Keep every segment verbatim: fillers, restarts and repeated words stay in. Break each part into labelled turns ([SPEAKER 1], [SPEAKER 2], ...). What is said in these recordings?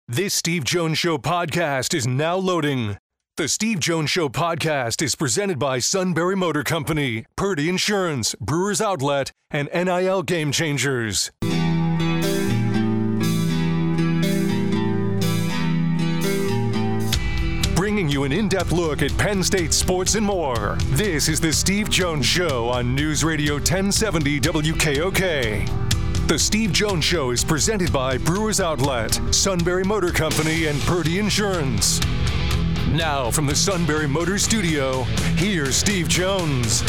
[SPEAKER 1] This Steve Jones Show podcast is now loading. The Steve Jones Show podcast is presented by Sunbury Motor Company, Purdy Insurance, Brewers Outlet, and N I L Game Changers. Bringing you an in-depth look at Penn State sports and more. This is the Steve Jones Show on News Radio ten seventy W K O K. The Steve Jones Show is presented by Brewers Outlet, Sunbury Motor Company, and Purdy Insurance. Now, from the Sunbury Motor Studio, here's Steve Jones.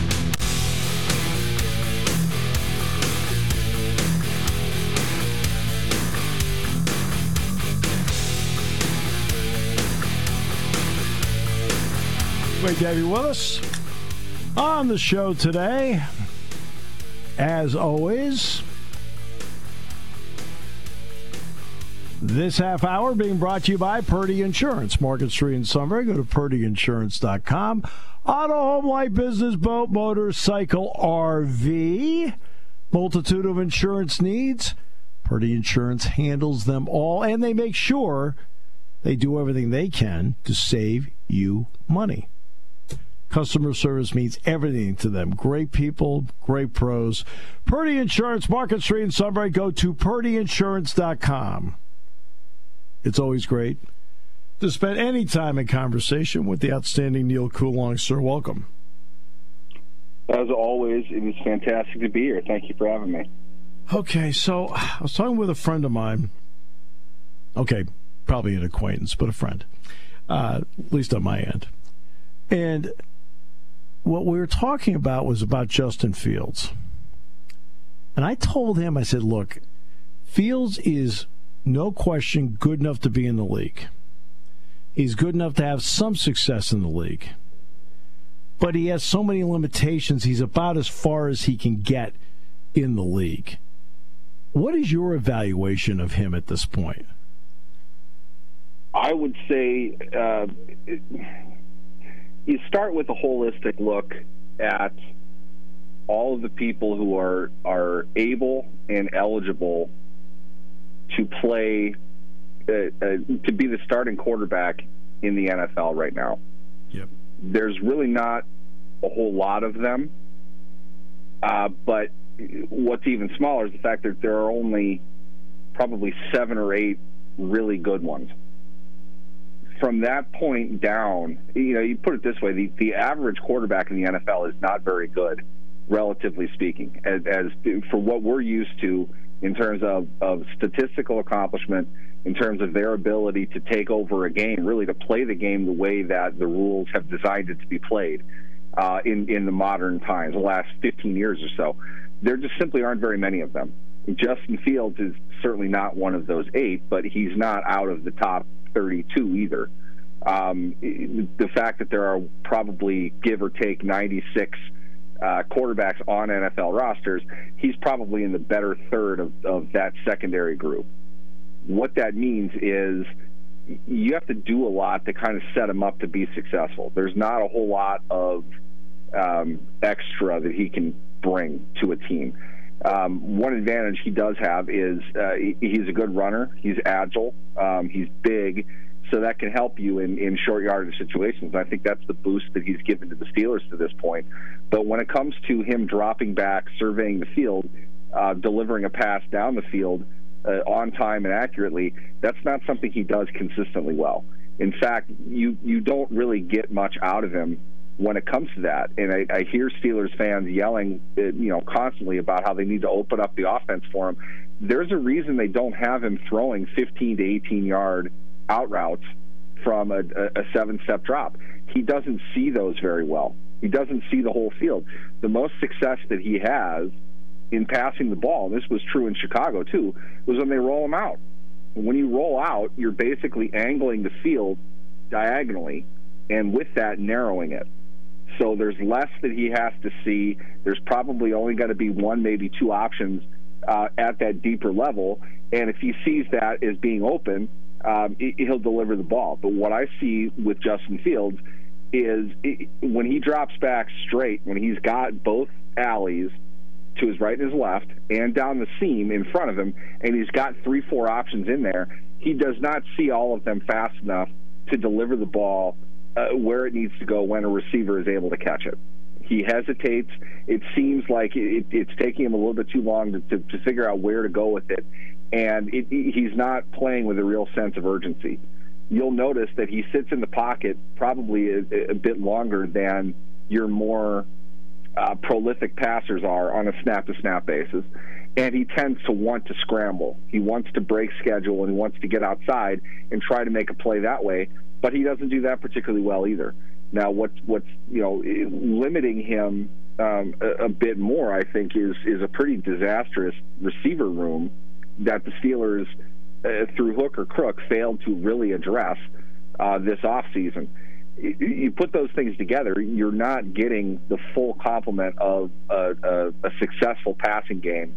[SPEAKER 2] Great to have you with us on the show today. As always, this half hour being brought to you by Purdy Insurance, Market Street in Sunbury. Go to purdy insurance dot com. Auto, home, life, business, boat, motorcycle, R V. Multitude of insurance needs. Purdy Insurance handles them all, and they make sure they do everything they can to save you money. Customer service means everything to them. Great people, great pros. Purdy Insurance, Market Street in Sunbury. Go to purdy insurance dot com. It's always great to spend any time in conversation with the outstanding Neil Coulong. Sir, welcome.
[SPEAKER 3] As always, it is fantastic to be here. Thank you for having me.
[SPEAKER 2] Okay, so I was talking with a friend of mine. Okay, probably an acquaintance, but a friend, uh, at least on my end. And what we were talking about was about Justin Fields. And I told him, I said, look, Fields is no question good enough to be in the league. He's good enough to have some success in the league. But he has so many limitations, he's about as far as he can get in the league. What is your evaluation of him at this point?
[SPEAKER 3] I would say uh, it, you start with a holistic look at all of the people who are, are able and eligible to play, uh, uh, to be the starting quarterback in the N F L right now.
[SPEAKER 2] Yep.
[SPEAKER 3] There's really not a whole lot of them, uh, but what's even smaller is the fact that there are only probably seven or eight really good ones. From that point down, you know, you put it this way, the, the average quarterback in the N F L is not very good, relatively speaking, as, as for what we're used to in terms of, of statistical accomplishment, in terms of their ability to take over a game, really to play the game the way that the rules have designed it to be played uh, in, in the modern times, the last fifteen years or so. There just simply aren't very many of them. Justin Fields is certainly not one of those eight, but he's not out of the top thirty-two either. Um, the fact that there are probably, give or take, ninety-six uh, quarterbacks on N F L rosters, he's probably in the better third of, of that secondary group. What that means is you have to do a lot to kind of set him up to be successful. There's not a whole lot of um, extra that he can bring to a team. Um, one advantage he does have is uh, he, he's a good runner. He's agile. Um, he's big, so that can help you in, in short yardage situations. I think that's the boost that he's given to the Steelers to this point. But when it comes to him dropping back, surveying the field, uh, delivering a pass down the field uh, on time and accurately, that's not something he does consistently well. In fact, you, you don't really get much out of him when it comes to that. And I, I hear Steelers fans yelling, you know, constantly about how they need to open up the offense for him. There's a reason they don't have him throwing fifteen to eighteen yard out routes from a, a seven-step drop. He doesn't see those very well. He doesn't see the whole field. The most success that he has in passing the ball, and this was true in Chicago too, was when they roll him out. When you roll out, you're basically angling the field diagonally, and with that, narrowing it. So there's less that he has to see. There's probably only going to be one, maybe two options uh, at that deeper level. And if he sees that as being open, um, he'll deliver the ball. But what I see with Justin Fields is it, when he drops back straight, when he's got both alleys to his right and his left and down the seam in front of him, and he's got three, four options in there, he does not see all of them fast enough to deliver the ball uh, where it needs to go when a receiver is able to catch it. He hesitates. It seems like it, it's taking him a little bit too long to, to, to figure out where to go with it, and it, he's not playing with a real sense of urgency. You'll notice that he sits in the pocket probably a, a bit longer than your more uh, prolific passers are on a snap-to-snap basis, and he tends to want to scramble. He wants to break schedule, and he wants to get outside and try to make a play that way, but he doesn't do that particularly well either. Now, what's what's you know limiting him um, a, a bit more, I think, is is a pretty disastrous receiver room that the Steelers, uh, through hook or crook, failed to really address uh, this offseason. You, you put those things together, you're not getting the full complement of a, a, a successful passing game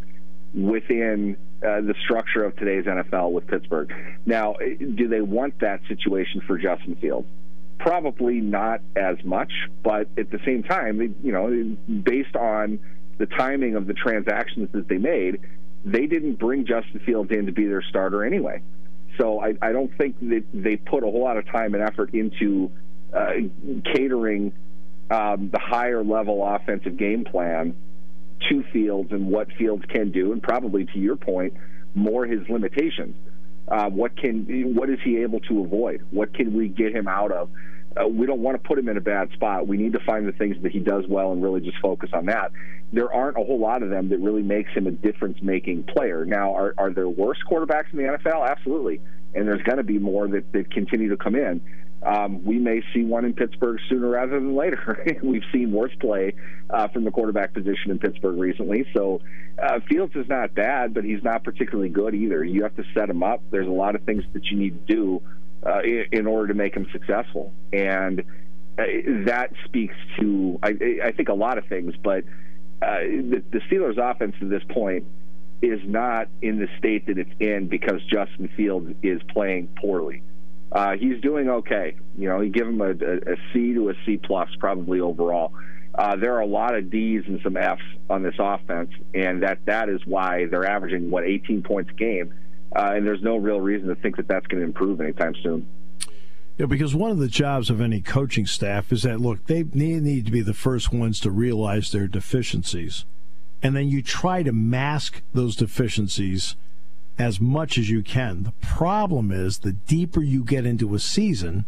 [SPEAKER 3] within uh, the structure of today's N F L with Pittsburgh. Now, do they want that situation for Justin Fields? Probably not as much, but at the same time, you know, based on the timing of the transactions that they made, they didn't bring Justin Fields in to be their starter anyway. So I, I don't think that they put a whole lot of time and effort into uh, catering um, the higher level offensive game plan to Fields and what Fields can do, and probably, to your point, more his limitations. Uh, what can what is he able to avoid? What can we get him out of? Uh, we don't want to put him in a bad spot. We need to find the things that he does well and really just focus on that. There aren't a whole lot of them that really makes him a difference-making player. Now, are, are there worse quarterbacks in the N F L? Absolutely. And there's going to be more that, that continue to come in. Um, we may see one in Pittsburgh sooner rather than later. We've seen worse play uh, from the quarterback position in Pittsburgh recently. So uh, Fields is not bad, but he's not particularly good either. You have to set him up. There's a lot of things that you need to do uh, in, in order to make him successful. And uh, that speaks to, I, I think, a lot of things. But uh, the, the Steelers' offense at this point is not in the state that it's in because Justin Fields is playing poorly. Uh, he's doing okay. You know, you give him a, a, a C to a C plus probably overall. Uh, there are a lot of D's and some F's on this offense, and that, that is why they're averaging, what, eighteen points a game, uh, and there's no real reason to think that that's going to improve anytime soon.
[SPEAKER 2] Yeah, because one of the jobs of any coaching staff is that, look, they need to be the first ones to realize their deficiencies, and then you try to mask those deficiencies as much as you can. The problem is the deeper you get into a season,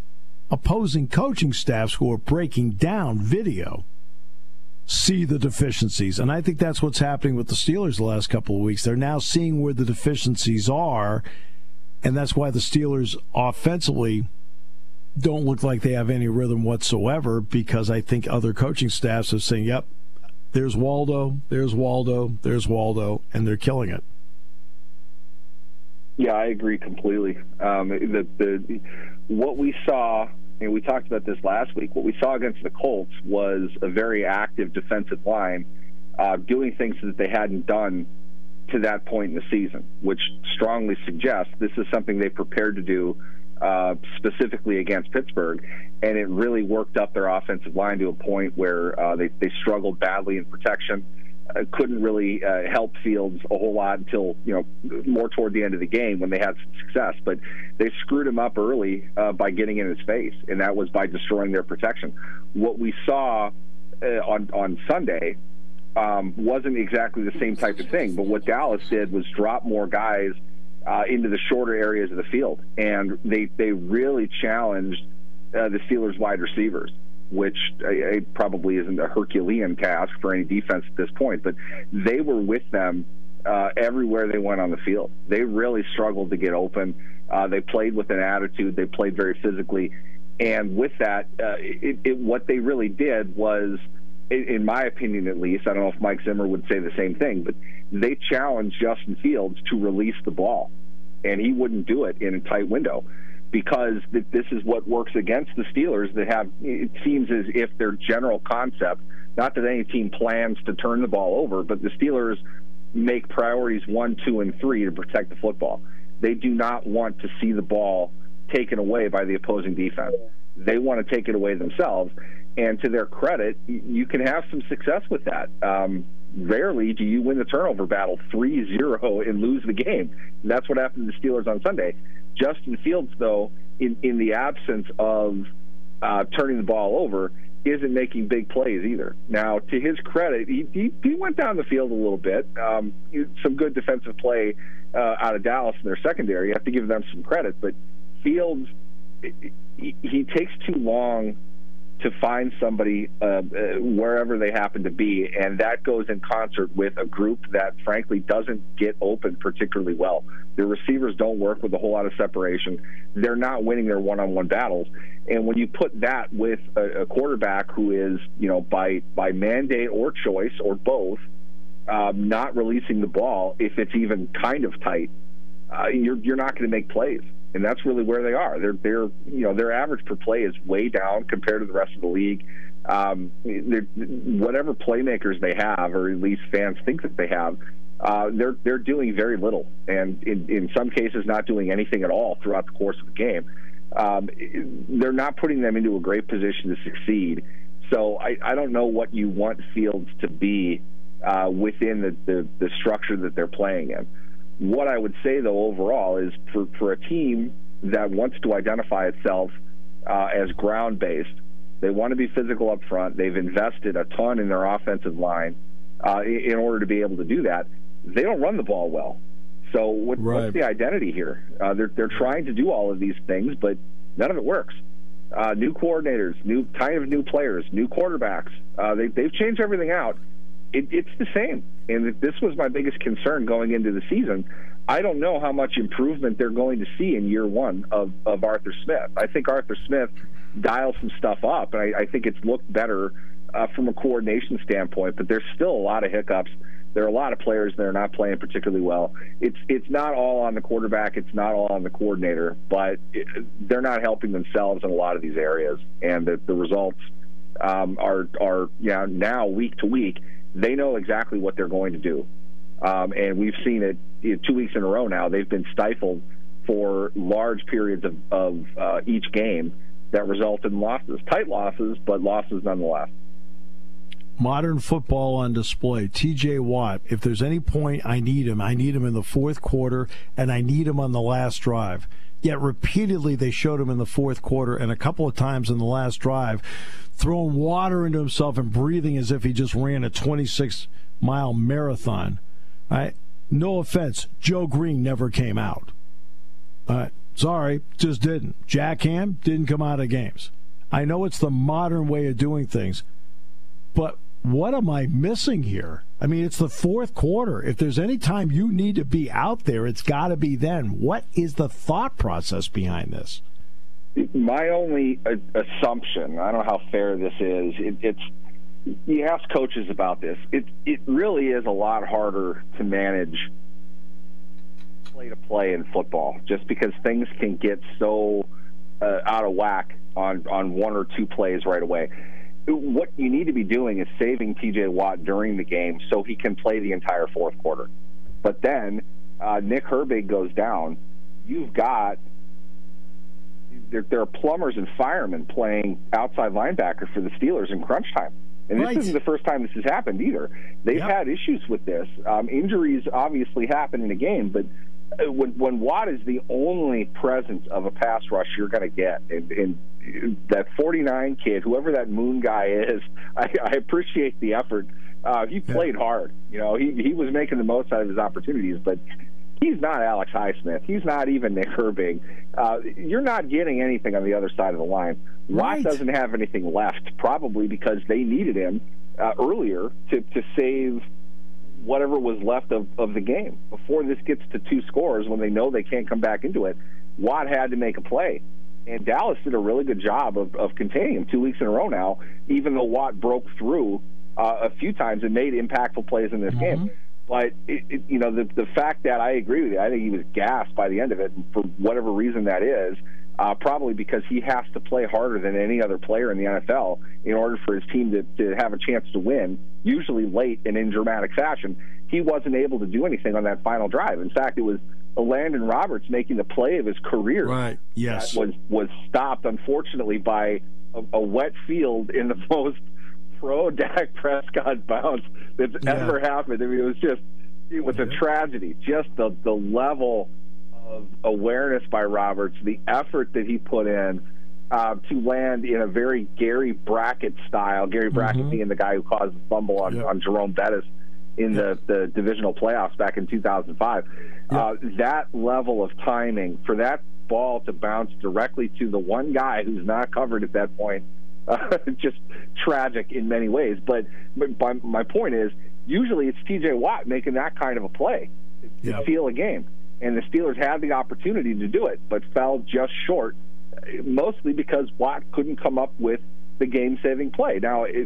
[SPEAKER 2] opposing coaching staffs who are breaking down video see the deficiencies. And I think that's what's happening with the Steelers the last couple of weeks. They're now seeing where the deficiencies are, and that's why the Steelers offensively don't look like they have any rhythm whatsoever, because I think other coaching staffs are saying, yep, there's Waldo, there's Waldo, there's Waldo, and they're killing it.
[SPEAKER 3] Yeah, I agree completely. Um, the, the what we saw, and we talked about this last week, what we saw against the Colts was a very active defensive line uh, doing things that they hadn't done to that point in the season, which strongly suggests this is something they prepared to do uh, specifically against Pittsburgh, and it really worked up their offensive line to a point where uh, they, they struggled badly in protection. Uh, couldn't really uh, help Fields a whole lot until, you know, more toward the end of the game when they had some success. But they screwed him up early uh, by getting in his face, and that was by destroying their protection. What we saw uh, on, on Sunday um, wasn't exactly the same type of thing, but what Dallas did was drop more guys uh, into the shorter areas of the field, and they, they really challenged uh, the Steelers' wide receivers, which uh, probably isn't a Herculean task for any defense at this point, but they were with them uh, everywhere they went on the field. They really struggled to get open. Uh, they played with an attitude. They played very physically. And with that, uh, it, it, what they really did was, in my opinion at least, I don't know if Mike Zimmer would say the same thing, but they challenged Justin Fields to release the ball, and he wouldn't do it in a tight window, because this is what works against the Steelers that have, it seems as if their general concept, not that any team plans to turn the ball over, but the Steelers make priorities one, two, and three to protect the football. They do not want to see the ball taken away by the opposing defense. They want to take it away themselves, and to their credit, you can have some success with that. Um, rarely do you win the turnover battle three zero and lose the game. And that's what happened to the Steelers on Sunday. Justin Fields, though, in, in the absence of uh, turning the ball over, isn't making big plays either. Now, to his credit, he, he, he went down the field a little bit. Um, some good defensive play uh, out of Dallas in their secondary. You have to give them some credit. But Fields, he, he takes too long to find somebody uh, uh, wherever they happen to be, and that goes in concert with a group that, frankly, doesn't get open particularly well. Their receivers don't work with a whole lot of separation. They're not winning their one-on-one battles. And when you put that with a, a quarterback who is, you know, by by mandate or choice or both, um, not releasing the ball if it's even kind of tight, uh, you're you're not going to make plays. And that's really where they are. They're, they're, you know, their average per play is way down compared to the rest of the league. Um, whatever playmakers they have, or at least fans think that they have, uh, they're they're doing very little, and in, in some cases, not doing anything at all throughout the course of the game. Um, they're not putting them into a great position to succeed. So I, I don't know what you want Fields to be uh, within the, the, the structure that they're playing in. What I would say, though, overall, is for, for a team that wants to identify itself uh, as ground-based, they want to be physical up front. They've invested a ton in their offensive line uh, in order to be able to do that. They don't run the ball well. So what, right. what's the identity here? Uh, they're, they're trying to do all of these things, but none of it works. Uh, new coordinators, new kind of new players, new quarterbacks. Uh, they, they've changed everything out. It, it's the same. And this was my biggest concern going into the season. I don't know how much improvement they're going to see in year one of, of Arthur Smith. I think Arthur Smith dialed some stuff up, and I, I think it's looked better uh, from a coordination standpoint, but there's still a lot of hiccups. There are a lot of players that are not playing particularly well. It's it's not all on the quarterback. It's not all on the coordinator, but it, they're not helping themselves in a lot of these areas, and the, the results um, are, are yeah, now week to week. They know exactly what they're going to do. Um, and we've seen it you know, two weeks in a row now. They've been stifled for large periods of, of uh, each game that result in losses. Tight losses, but losses nonetheless.
[SPEAKER 2] Modern football on display. T J Watt, if there's any point I need him, I need him in the fourth quarter, and I need him on the last drive. Yet repeatedly they showed him in the fourth quarter and a couple of times in the last drive throwing water into himself and breathing as if he just ran a twenty-six mile marathon. All right? No offense, Joe Green never came out. All right? Sorry, just didn't. Jack Ham didn't come out of games. I know it's the modern way of doing things, but what am I missing here? I mean, it's the fourth quarter. If there's any time you need to be out there, it's got to be then. What is the thought process behind this?
[SPEAKER 3] My only uh, assumption, I don't know how fair this is, it, it's you ask coaches about this. It it really is a lot harder to manage play to play in football, just because things can get so uh, out of whack on on one or two plays right away. What you need to be doing is saving T J Watt during the game so he can play the entire fourth quarter. But then uh, Nick Herbig goes down. You've got there, there are plumbers and firemen playing outside linebacker for the Steelers in crunch time. And this right. isn't the first time this has happened either. They've yep. had issues with this. Um, injuries obviously happen in a game, but when, when Watt is the only presence of a pass rush you're going to get, and, and that forty-nine kid, whoever that Moon guy is, I, I appreciate the effort. Uh, he played yeah. hard. You know, he he was making the most out of his opportunities, but he's not Alex Highsmith. He's not even Nick Herbig. Uh, you're not getting anything on the other side of the line.
[SPEAKER 2] Right.
[SPEAKER 3] Watt doesn't have anything left, probably because they needed him uh, earlier to, to save whatever was left of, of the game. Before this gets to two scores, when they know they can't come back into it, Watt had to make a play. And Dallas did a really good job of, of containing him two weeks in a row now, even though Watt broke through uh, a few times and made impactful plays in this mm-hmm. game. But, it, it, you know, the, the fact that I agree with you, I think he was gassed by the end of it, and for whatever reason that is, uh, probably because he has to play harder than any other player in the N F L in order for his team to, to have a chance to win, usually late and in dramatic fashion. He wasn't able to do anything on that final drive. In fact, it was Landon Roberts making the play of his career.
[SPEAKER 2] Right, yes.
[SPEAKER 3] That was, was stopped, unfortunately, by a, a wet field in the most pro Dak Prescott bounce that's yeah. ever happened. I mean, it was just, it was a tragedy. Just the, the level of awareness by Roberts, the effort that he put in uh, to land in a very Gary Brackett style, Gary Brackett mm-hmm. being the guy who caused the fumble on, yep. on Jerome Bettis in yep. the, the divisional playoffs back in two thousand five. Yep. Uh, that level of timing, for that ball to bounce directly to the one guy who's not covered at that point, uh, just tragic in many ways. But, but my point is, usually it's T J Watt making that kind of a play to yep. seal a game. And the Steelers had the opportunity to do it, but fell just short, mostly because Watt couldn't come up with the game-saving play. Now, it,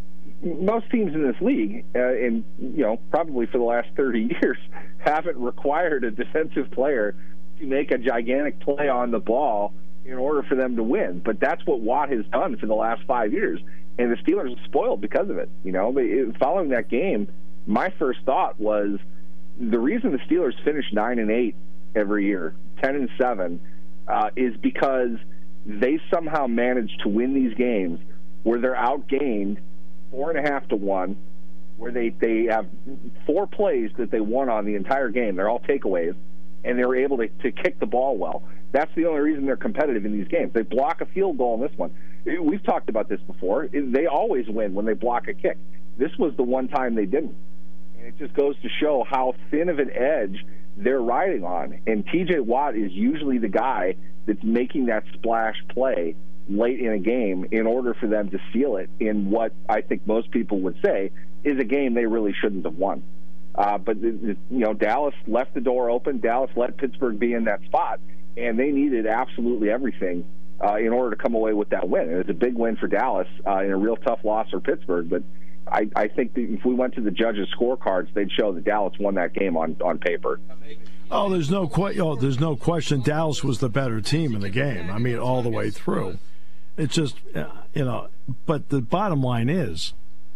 [SPEAKER 3] most teams in this league, uh, and you know, probably for the last thirty years, haven't required a defensive player to make a gigantic play on the ball in order for them to win. But that's what Watt has done for the last five years, and the Steelers are spoiled because of it. You know, it, following that game, my first thought was, the reason the Steelers finish nine and eight every year, ten and seven, uh, is because they somehow manage to win these games where they're outgained four and a half to one, where they, they have four plays that they won on the entire game. They're all takeaways, and they were able to, to kick the ball well. That's the only reason they're competitive in these games. They block a field goal in this one. We've talked about this before. They always win when they block a kick. This was the one time they didn't. It just goes to show how thin of an edge they're riding on. And T J Watt is usually the guy that's making that splash play late in a game in order for them to seal it in what I think most people would say is a game they really shouldn't have won. Uh, but, you know, Dallas left the door open. Dallas let Pittsburgh be in that spot, and they needed absolutely everything uh, in order to come away with that win. It was a big win for Dallas uh, in a real tough loss for Pittsburgh, but I, I think that if we went to the judges' scorecards, they'd show that Dallas won that game on, on paper.
[SPEAKER 2] Oh, there's no que- oh, there's no question. Dallas was the better team in the game. I mean, all the way through. It's just, you know. But the bottom line is,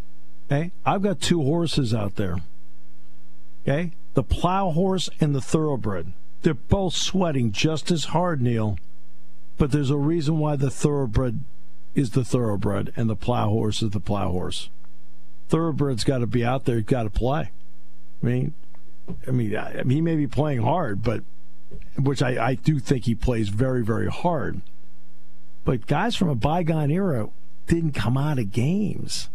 [SPEAKER 2] okay, I've got two horses out there. Okay, the plow horse and the thoroughbred. They're both sweating just as hard, Neil. But there's a reason why the thoroughbred is the thoroughbred and the plow horse is the plow horse. Thoroughbred's got to be out there. He's got to play. I mean, I mean, I, he may be playing hard, but which I, I do think he plays very, very hard. But guys from a bygone era didn't come out of games.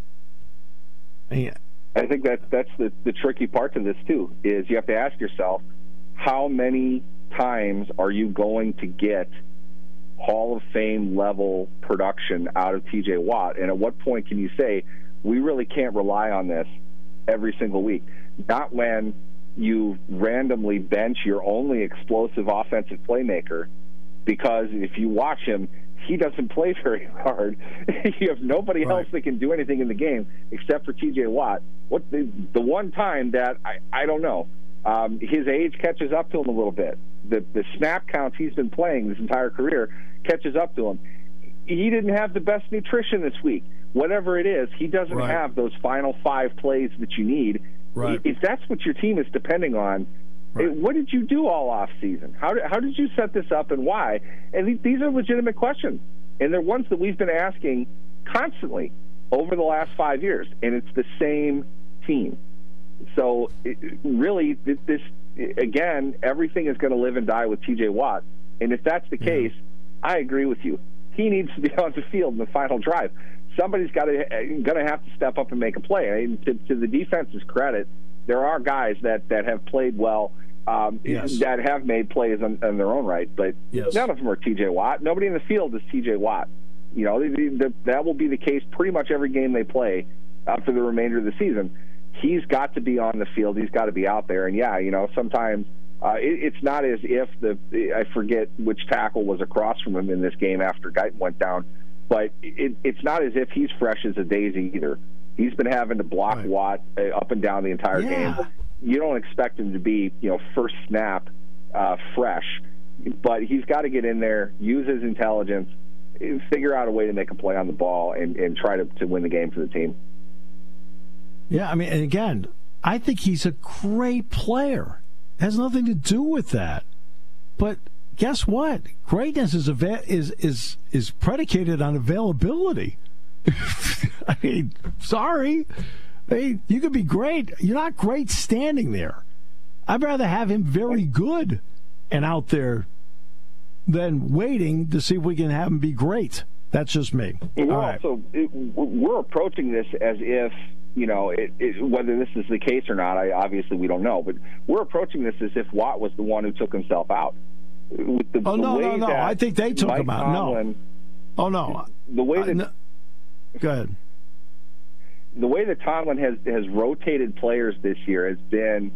[SPEAKER 2] I mean,
[SPEAKER 3] I think that that's the, the tricky part to this too. Is you have to ask yourself, how many times are you going to get Hall of Fame level production out of T J Watt, and at what point can you say, we really can't rely on this every single week? Not when you randomly bench your only explosive offensive playmaker, because if you watch him, he doesn't play very hard. You have nobody right. else that can do anything in the game except for T J Watt. What the, the one time that, I, I don't know, um, his age catches up to him a little bit. The, the snap counts he's been playing this entire career catches up to him. He didn't have the best nutrition this week. Whatever it is, he doesn't right. have those final five plays that you need.
[SPEAKER 2] Right.
[SPEAKER 3] If that's what your team is depending on, right. what did you do all off season? How did, how did you set this up and why? And these are legitimate questions, and they're ones that we've been asking constantly over the last five years, and it's the same team. So it, really, this again, everything is going to live and die with T J Watt, and if that's the case, I agree with you. He needs to be on the field in the final drive. Somebody's got to going to have to step up and make a play. I mean, to, to the defense's credit, there are guys that, that have played well, um,
[SPEAKER 2] yes.
[SPEAKER 3] that have made plays on, on their own right, but
[SPEAKER 2] yes.
[SPEAKER 3] none of them are T J Watt. Nobody in the field is T J Watt. You know, the, the, that will be the case pretty much every game they play uh, for the remainder of the season. He's got to be on the field. He's got to be out there. And, yeah, you know, sometimes uh, it, it's not as if the – I forget which tackle was across from him in this game after Guyton went down. But it, it's not as if he's fresh as a daisy either. He's been having to block right. Watt uh, up and down the entire
[SPEAKER 2] yeah.
[SPEAKER 3] game. You don't expect him to be, you know, first snap uh, fresh. But he's got to get in there, use his intelligence, figure out a way to make a play on the ball, and, and try to, to win the game for the team.
[SPEAKER 2] Yeah, I mean, and again, I think he's a great player. It has nothing to do with that. But guess what? Greatness is ava- is is is predicated on availability. I mean, sorry. I mean, you could be great. You're not great standing there. I'd rather have him very good and out there than waiting to see if we can have him be great. That's just me.
[SPEAKER 3] We're
[SPEAKER 2] All right.
[SPEAKER 3] also it, we're approaching this as if, you know, it, it, whether this is the case or not, I obviously we don't know, but we're approaching this as if Watt was the one who took himself out. With the,
[SPEAKER 2] oh,
[SPEAKER 3] the
[SPEAKER 2] no,
[SPEAKER 3] way
[SPEAKER 2] no, no.
[SPEAKER 3] that
[SPEAKER 2] I think they took
[SPEAKER 3] Mike
[SPEAKER 2] him out.
[SPEAKER 3] Tomlin,
[SPEAKER 2] no. Oh, no.
[SPEAKER 3] The way that...
[SPEAKER 2] Uh, no. Go ahead.
[SPEAKER 3] The way that Tomlin has, has rotated players this year has been,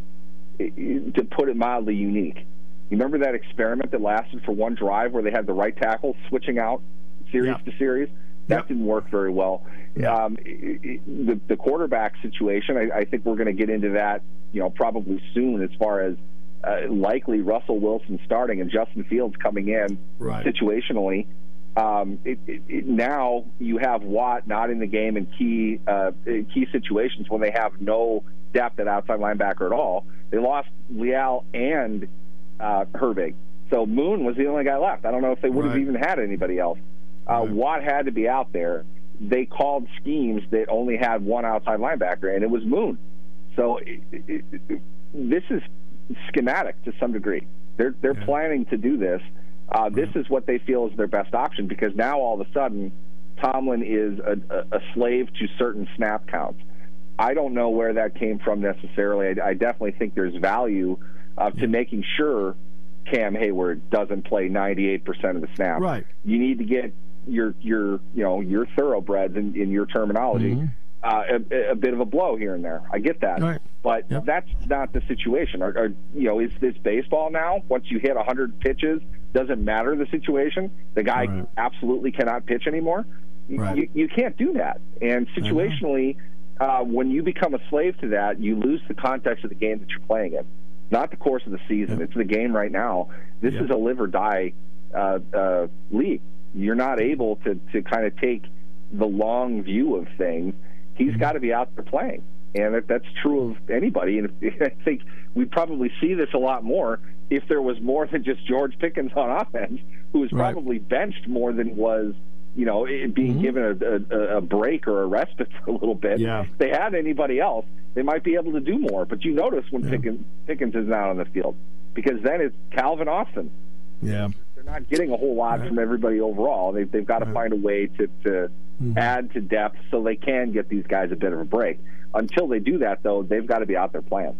[SPEAKER 3] to put it mildly, unique. You remember that experiment that lasted for one drive where they had the right tackle switching out series
[SPEAKER 2] yep.
[SPEAKER 3] to series? That
[SPEAKER 2] yep.
[SPEAKER 3] didn't work very well.
[SPEAKER 2] Yep.
[SPEAKER 3] Um, the, the quarterback situation, I, I think we're going to get into that, you know, probably soon as far as uh, likely Russell Wilson starting and Justin Fields coming in
[SPEAKER 2] right.
[SPEAKER 3] situationally. Um, it, it, it, now you have Watt not in the game in key uh, key situations when they have no depth at outside linebacker at all. They lost Leal and uh, Herbig, so Moon was the only guy left. I don't know if they would have
[SPEAKER 2] right.
[SPEAKER 3] even had anybody else. Uh,
[SPEAKER 2] right.
[SPEAKER 3] Watt had to be out there. They called schemes that only had one outside linebacker, and it was Moon. So it, it, it, this is schematic to some degree. They're they're yeah. planning to do this. Uh, this is what they feel is their best option, because now all of a sudden Tomlin is a, a, a slave to certain snap counts. I don't know where that came from necessarily. I, I definitely think there's value uh, to making sure Cam Hayward doesn't play ninety-eight percent of the snaps.
[SPEAKER 2] Right.
[SPEAKER 3] You need to get your your you know your thoroughbreds in, in your terminology. Mm-hmm. Uh, a, a bit of a blow here and there. I get that,
[SPEAKER 2] right.
[SPEAKER 3] but
[SPEAKER 2] yep.
[SPEAKER 3] that's not the situation. Or, or, you know, is this baseball now? Once you hit one hundred pitches, doesn't matter the situation. The guy right. absolutely cannot pitch anymore.
[SPEAKER 2] Right.
[SPEAKER 3] You, you can't do that. And situationally, uh, when you become a slave to that, you lose the context of the game that you're playing in. Not the course of the season. Yep. It's the game right now. This yep. is a live or die uh, uh, league. You're not able to, to kind of take the long view of things. He's got to be out there playing, and that, that's true of anybody. And if, I think we'd probably see this a lot more if there was more than just George Pickens on offense, who was
[SPEAKER 2] right.
[SPEAKER 3] probably benched more than was, you know, being mm-hmm. given a, a, a break or a respite for a little bit.
[SPEAKER 2] Yeah.
[SPEAKER 3] If they had anybody else, they might be able to do more. But you notice when yeah. Pickens, Pickens is not on the field, because then it's Calvin Austin.
[SPEAKER 2] Yeah.
[SPEAKER 3] They're not getting a whole lot right. from everybody overall. They, they've got to right. find a way to, to mm-hmm. add to depth so they can get these guys a bit of a break. Until they do that, though, they've got to be out there playing.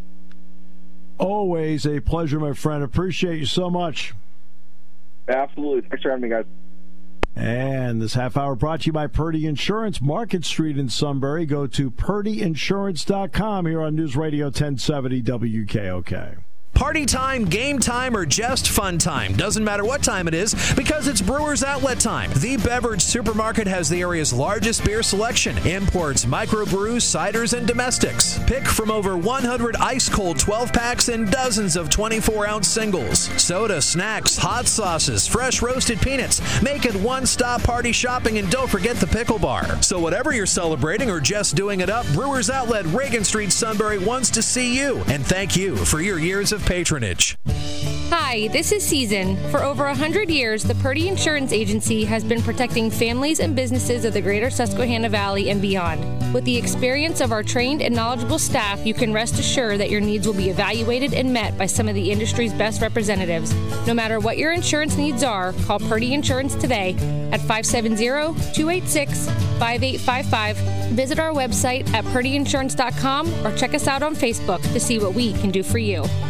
[SPEAKER 2] Always a pleasure, my friend. Appreciate you so much.
[SPEAKER 3] Absolutely. Thanks for having me, guys.
[SPEAKER 2] And this half hour brought to you by Purdy Insurance, Market Street in Sunbury. Go to purdy insurance dot com here on News Radio ten seventy W K O K.
[SPEAKER 4] Party time, game time, or just fun time. Doesn't matter what time it is, because it's Brewers Outlet time. The Beverage Supermarket has the area's largest beer selection. Imports, microbrews, ciders, and domestics. Pick from over one hundred ice-cold twelve-packs and dozens of twenty-four ounce singles. Soda, snacks, hot sauces, fresh roasted peanuts. Make it one-stop party shopping, and don't forget the pickle bar. So whatever you're celebrating or just doing it up, Brewers Outlet, Reagan Street, Sunbury wants to see you. And thank you for your years of patronage.
[SPEAKER 5] Hi, this is Season. For over one hundred years, the Purdy Insurance Agency has been protecting families and businesses of the greater Susquehanna Valley and beyond. With the experience of our trained and knowledgeable staff, you can rest assured that your needs will be evaluated and met by some of the industry's best representatives. No matter what your insurance needs are, call Purdy Insurance today at five seven zero, two eight six, five eight five five. Visit our website at purdy insurance dot com or check us out on Facebook to see what we can do for you.